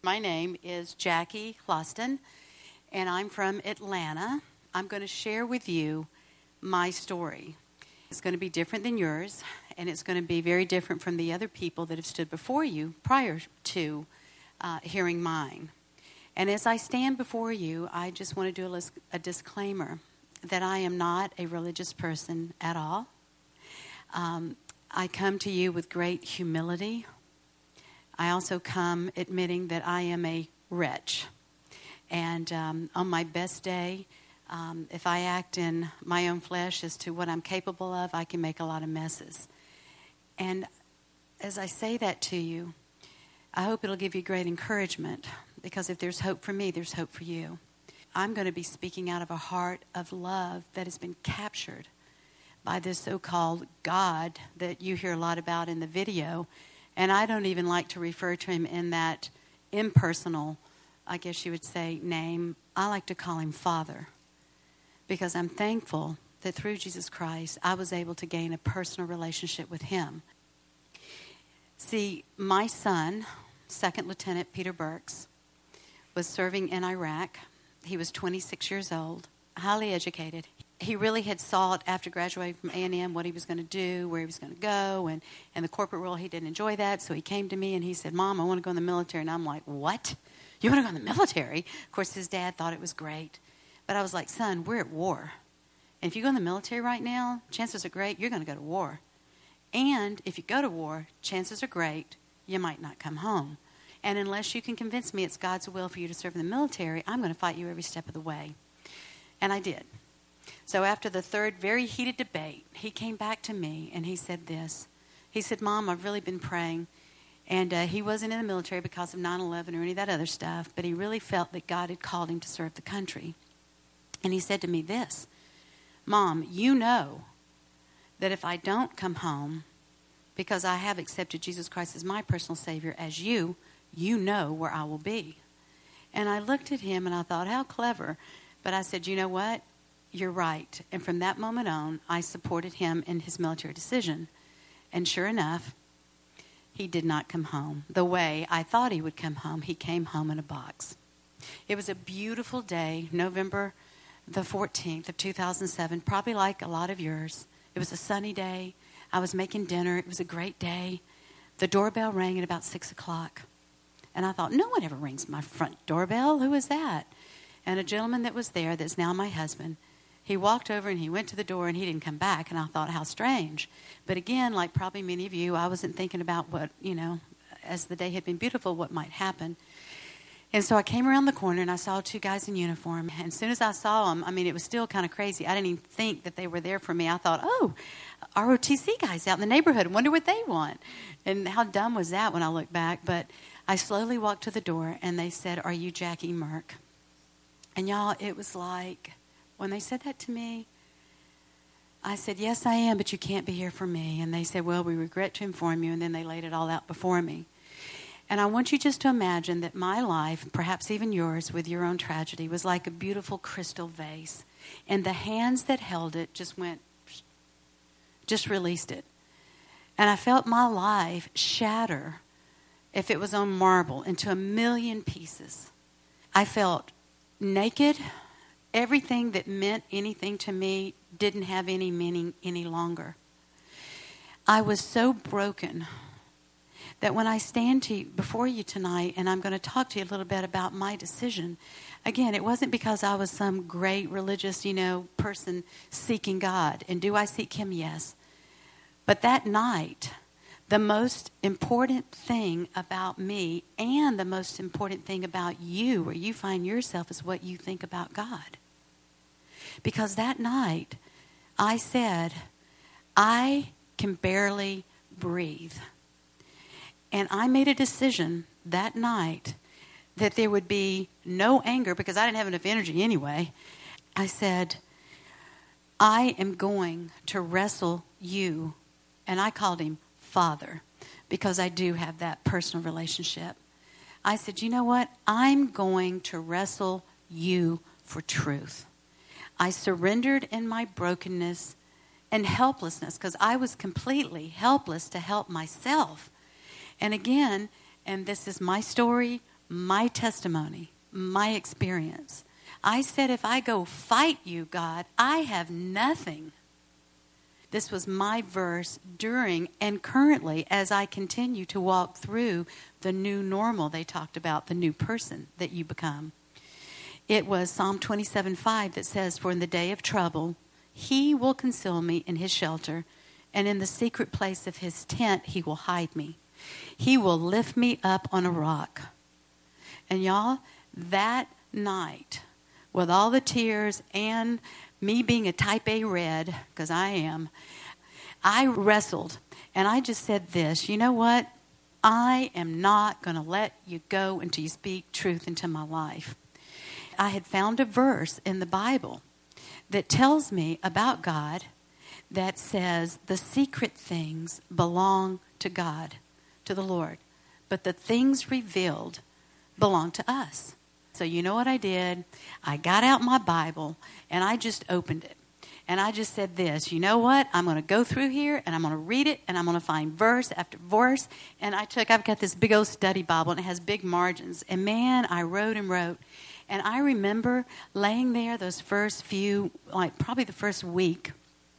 My name is Jackie Closton, and I'm from Atlanta. I'm going to share with you my story. It's going to be different than yours, and it's going to be very different from the other people that have stood before you prior to hearing mine. And as I stand before you, I just want to do a disclaimer that I am not a religious person at all. I come to you with great humility. I also come admitting that I am a wretch. And on my best day, if I act in my own flesh as to what I'm capable of, I can make a lot of messes. And as I say that to you, I hope it'll give you great encouragement, because if there's hope for me, there's hope for you. I'm going to be speaking out of a heart of love that has been captured by this so-called God that you hear a lot about in the video. And I don't even like to refer to him in that impersonal, I guess you would say, name. I like to call him Father, because I'm thankful that through Jesus Christ, I was able to gain a personal relationship with him. See, my son, Second Lieutenant Peter Burks, was serving in Iraq. He was 26 years old, highly educated. He really had sought, after graduating from A&M, what he was going to do, where he was going to go, and the corporate world, he didn't enjoy that. So he came to me and he said, "Mom, I want to go in the military." And I'm like, "What? You want to go in the military?" Of course, his dad thought it was great. But I was like, "Son, we're at war. And if you go in the military right now, chances are great you're going to go to war. And if you go to war, chances are great you might not come home. And unless you can convince me it's God's will for you to serve in the military, I'm going to fight you every step of the way." And I did. So after the third very heated debate, he came back to me and he said this. He said, "Mom, I've really been praying." And he wasn't in the military because of 9/11 or any of that other stuff, but he really felt that God had called him to serve the country. And he said to me this, "Mom, you know that if I don't come home, because I have accepted Jesus Christ as my personal Savior, as you know where I will be." And I looked at him and I thought, how clever. But I said, "You know what? You're right." And from that moment on, I supported him in his military decision. And sure enough, he did not come home the way I thought he would come home. He came home in a box. It was a beautiful day, November the 14th of 2007, probably like a lot of yours. It was a sunny day. I was making dinner. It was a great day. The doorbell rang at about 6 o'clock. And I thought, no one ever rings my front doorbell. Who is that? And a gentleman that was there, that's now my husband, he walked over and he went to the door and he didn't come back. And I thought, how strange. But again, like probably many of you, I wasn't thinking about what, as the day had been beautiful, what might happen. And so I came around the corner and I saw two guys in uniform. And as soon as I saw them, it was still kind of crazy. I didn't even think that they were there for me. I thought, oh, ROTC guys out in the neighborhood. I wonder what they want. And how dumb was that when I look back? But I slowly walked to the door and they said, "Are you Jackie Merck?" And y'all, it was like, when they said that to me, I said, "Yes, I am, but you can't be here for me." And they said, "Well, we regret to inform you." And then they laid it all out before me. And I want you just to imagine that my life, perhaps even yours with your own tragedy, was like a beautiful crystal vase. And the hands that held it just released it. And I felt my life shatter, if it was on marble, into a million pieces. I felt naked. Everything that meant anything to me didn't have any meaning any longer. I was so broken that when I stand before you tonight and I'm going to talk to you a little bit about my decision, again, it wasn't because I was some great religious, person seeking God. And do I seek him? Yes. But that night, the most important thing about me and the most important thing about you, where you find yourself, is what you think about God. Because that night, I said, I can barely breathe. And I made a decision that night that there would be no anger, because I didn't have enough energy anyway. I said, I am going to wrestle you. And I called him Father, because I do have that personal relationship. I said, you know what? I'm going to wrestle you for truth. I surrendered in my brokenness and helplessness, because I was completely helpless to help myself. And again, and this is my story, my testimony, my experience. I said, if I go fight you, God, I have nothing. This was my verse during and currently as I continue to walk through the new normal they talked about, the new person that you become. It was Psalm 27:5 that says, for in the day of trouble, he will conceal me in his shelter, and in the secret place of his tent, he will hide me. He will lift me up on a rock. And y'all, that night, with all the tears and me being a type A red, because I am, I wrestled. And I just said this, you know what? I am not going to let you go until you speak truth into my life. I had found a verse in the Bible that tells me about God that says the secret things belong to God, to the Lord, but the things revealed belong to us. So you know what I did? I got out my Bible and I just opened it. And I just said this, you know what? I'm going to go through here and I'm going to read it and I'm going to find verse after verse. And I've got this big old study Bible and it has big margins. And man, I wrote and wrote. And I remember laying there those first few, like probably the first week,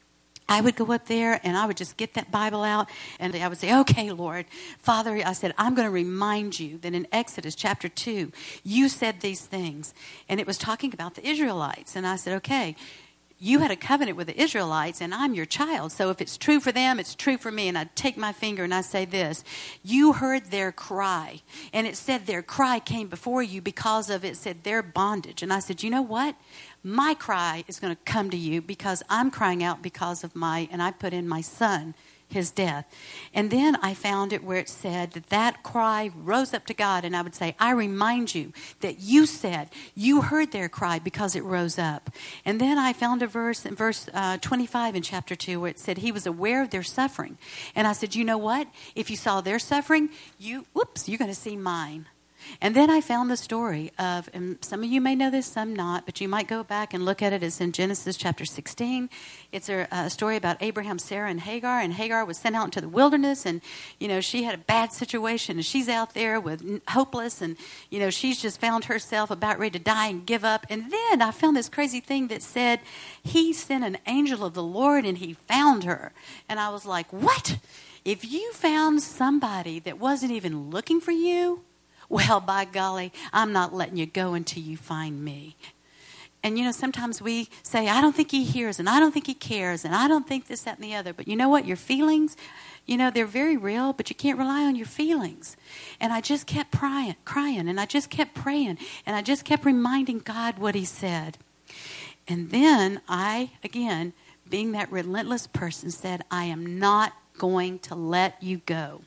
I would go up there and I would just get that Bible out and I would say, okay, Lord, Father, I said, I'm going to remind you that in Exodus chapter 2, you said these things. And it was talking about the Israelites. And I said, okay, you had a covenant with the Israelites and I'm your child. So if it's true for them, it's true for me. And I take my finger and I say this, you heard their cry. And it said their cry came before you because of, it said their bondage. And I said, you know what? My cry is going to come to you because I'm crying out because of and I put in my son, his death. And then I found it where it said that cry rose up to God. And I would say, I remind you that you said you heard their cry because it rose up. And then I found a verse in verse 25 in chapter 2 where it said he was aware of their suffering. And I said, you know what? If you saw their suffering, you're going to see mine. And then I found the story of, and some of you may know this, some not, but you might go back and look at it. It's in Genesis chapter 16. It's a story about Abraham, Sarah, and Hagar was sent out into the wilderness, and, she had a bad situation, and she's out there with hopeless, and, she's just found herself about ready to die and give up. And then I found this crazy thing that said he sent an angel of the Lord, and he found her. And I was like, what? If you found somebody that wasn't even looking for you, well, by golly, I'm not letting you go until you find me. And, sometimes we say, I don't think he hears, and I don't think he cares, and I don't think this, that, and the other. But you know what? Your feelings, they're very real, but you can't rely on your feelings. And I just kept crying, and I just kept praying, and I just kept reminding God what he said. And then I, again, being that relentless person, said, I am not going to let you go.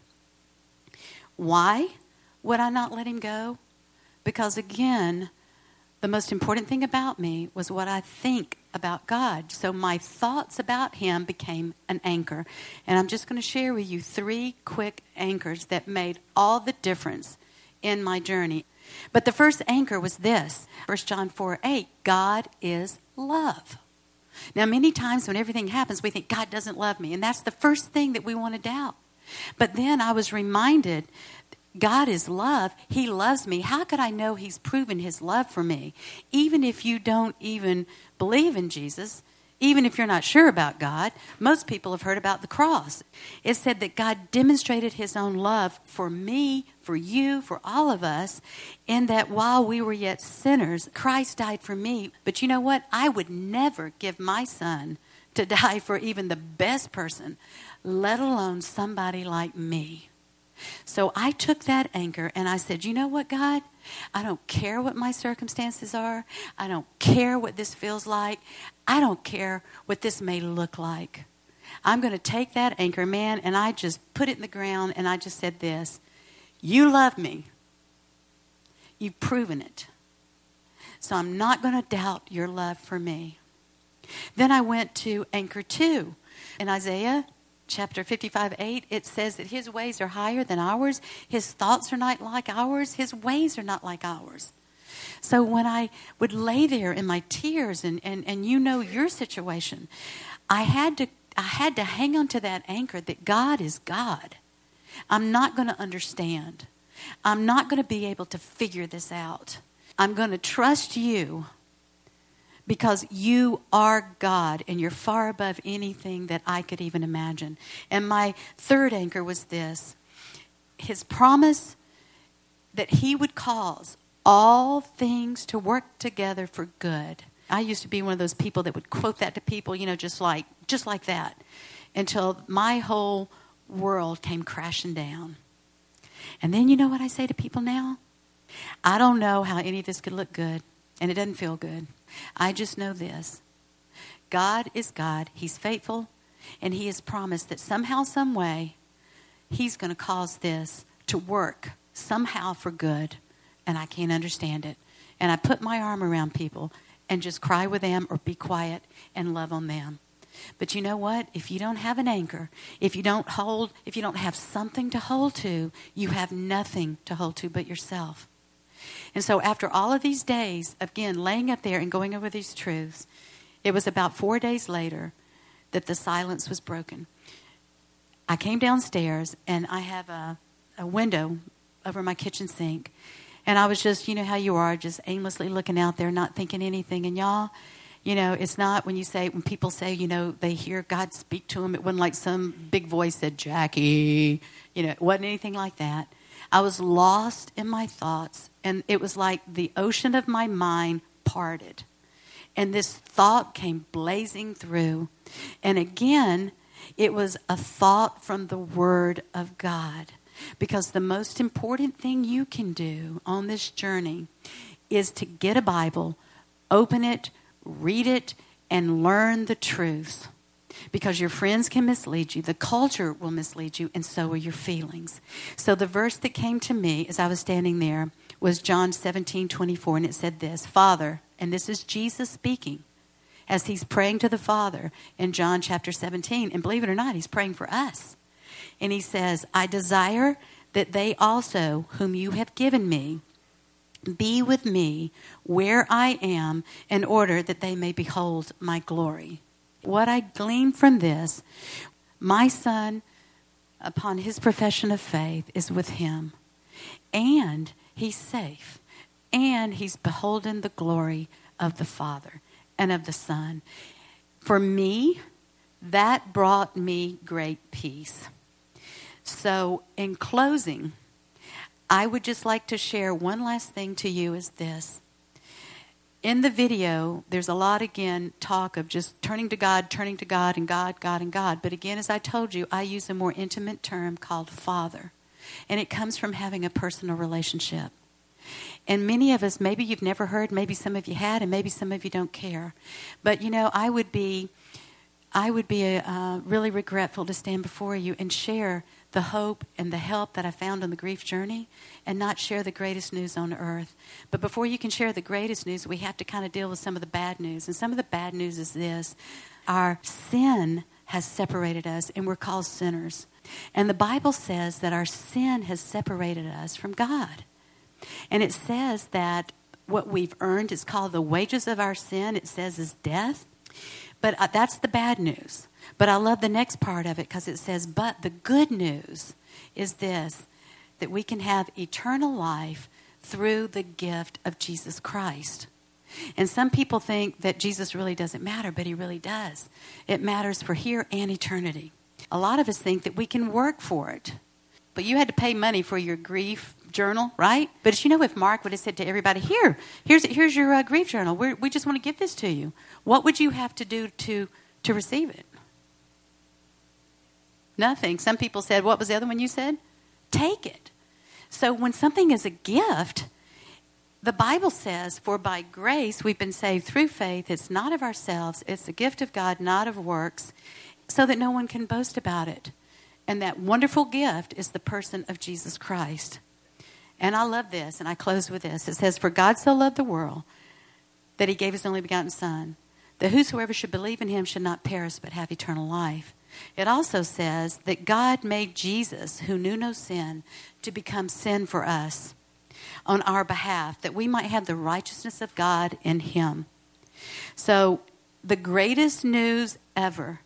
Why would I not let him go? Because again, the most important thing about me was what I think about God. So my thoughts about him became an anchor. And I'm just going to share with you 3 quick anchors that made all the difference in my journey. But the first anchor was this, 1 John 4:8, God is love. Now, many times when everything happens, we think God doesn't love me. And that's the first thing that we want to doubt. But then I was reminded, God is love. He loves me. How could I know he's proven his love for me? Even if you don't even believe in Jesus, even if you're not sure about God, most people have heard about the cross. It said that God demonstrated his own love for me, for you, for all of us, in that while we were yet sinners, Christ died for me. But you know what? I would never give my son to die for even the best person, let alone somebody like me. So I took that anchor and I said, you know what, God? I don't care what my circumstances are. I don't care what this feels like. I don't care what this may look like. I'm going to take that anchor, man, and I just put it in the ground and I just said this, you love me. You've proven it. So I'm not going to doubt your love for me. Then I went to anchor 2 in Isaiah chapter 55:8, it says that his ways are higher than ours. His thoughts are not like ours. His ways are not like ours. So when I would lay there in my tears and your situation, I had to hang on to that anchor that God is God. I'm not going to understand. I'm not going to be able to figure this out. I'm going to trust you because you are God and you're far above anything that I could even imagine. And my third anchor was this: his promise that he would cause all things to work together for good. I used to be one of those people that would quote that to people, just like that, until my whole world came crashing down. And then you know what I say to people now? I don't know how any of this could look good, and it doesn't feel good. I just know this: God is God. He's faithful, and he has promised that somehow, some way, he's going to cause this to work somehow for good, and I can't understand it. And I put my arm around people and just cry with them or be quiet and love on them. But you know what? If you don't have an anchor, if you don't have something to hold to, you have nothing to hold to but yourself. And so after all of these days, again, laying up there and going over these truths, it was about 4 days later that the silence was broken. I came downstairs, and I have a window over my kitchen sink. And I was just, how you are, just aimlessly looking out there, not thinking anything. And y'all, it's not when people say, they hear God speak to them. It wasn't like some big voice said, Jackie. It wasn't anything like that. I was lost in my thoughts. And it was like the ocean of my mind parted. And this thought came blazing through. And again, it was a thought from the Word of God. Because the most important thing you can do on this journey is to get a Bible, open it, read it, and learn the truth. Because your friends can mislead you, the culture will mislead you, and so will your feelings. So the verse that came to me as I was standing there was John 17:24, and it said this: Father, and this is Jesus speaking as he's praying to the Father in John chapter 17. And believe it or not, he's praying for us. And he says, I desire that they also, whom you have given me, be with me where I am, in order that they may behold my glory. What I glean from this, my son, upon his profession of faith, is with him. And he's safe. And he's beholden the glory of the Father and of the Son. For me, that brought me great peace. So, in closing, I would just like to share one last thing to you is this. In the video, there's a lot, again, talk of just turning to God, and God, God, and God. But again, as I told you, I use a more intimate term called Father. And it comes from having a personal relationship. And many of us, maybe you've never heard, maybe some of you had, and maybe some of you don't care. But, I would be really regretful to stand before you and share the hope and the help that I found on the grief journey and not share the greatest news on earth. But before you can share the greatest news, we have to kind of deal with some of the bad news. And some of the bad news is this: our sin has separated us, and we're called sinners. And the Bible says that our sin has separated us from God. And it says that what we've earned is called the wages of our sin. It says is death. But that's the bad news. But I love the next part of it because it says, but the good news is this, that we can have eternal life through the gift of Jesus Christ. And some people think that Jesus really doesn't matter, but he really does. It matters for here and eternity. A lot of us think that we can work for it. But you had to pay money for your grief journal, right? But if Mark would have said to everybody, here's your grief journal. We just want to give this to you. What would you have to do to receive it? Nothing. Some people said, what was the other one you said? Take it. So when something is a gift, the Bible says, for by grace we've been saved through faith. It's not of ourselves. It's the gift of God, not of works, so that no one can boast about it. And that wonderful gift is the person of Jesus Christ. And I love this, and I close with this. It says, for God so loved the world that he gave his only begotten Son, that whosoever should believe in him should not perish but have eternal life. It also says that God made Jesus, who knew no sin, to become sin for us on our behalf, that we might have the righteousness of God in him. So the greatest news ever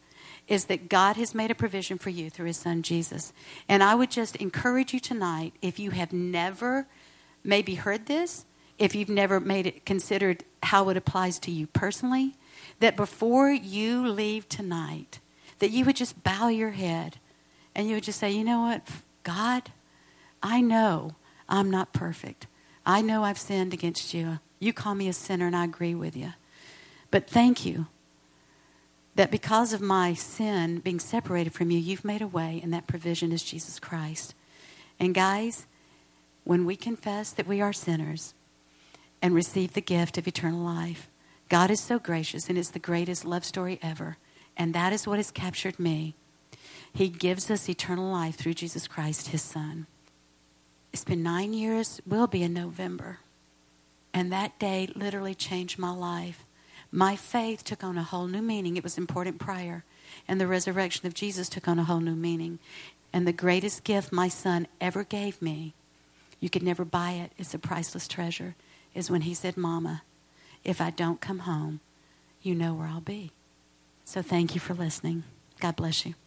is that God has made a provision for you through his son Jesus. And I would just encourage you tonight, if you have never maybe heard this, if you've never made it considered how it applies to you personally, that before you leave tonight, that you would just bow your head and you would just say, you know what, God, I know I'm not perfect. I know I've sinned against you. You call me a sinner and I agree with you. But thank you that because of my sin being separated from you, you've made a way, and that provision is Jesus Christ. And guys, when we confess that we are sinners and receive the gift of eternal life, God is so gracious, and it's the greatest love story ever. And that is what has captured me. He gives us eternal life through Jesus Christ, his son. It's been 9 years, will be in November. And that day literally changed my life. My faith took on a whole new meaning. It was important prior. And the resurrection of Jesus took on a whole new meaning. And the greatest gift my son ever gave me, you could never buy it, it's a priceless treasure, is when he said, Mama, if I don't come home, you know where I'll be. So thank you for listening. God bless you.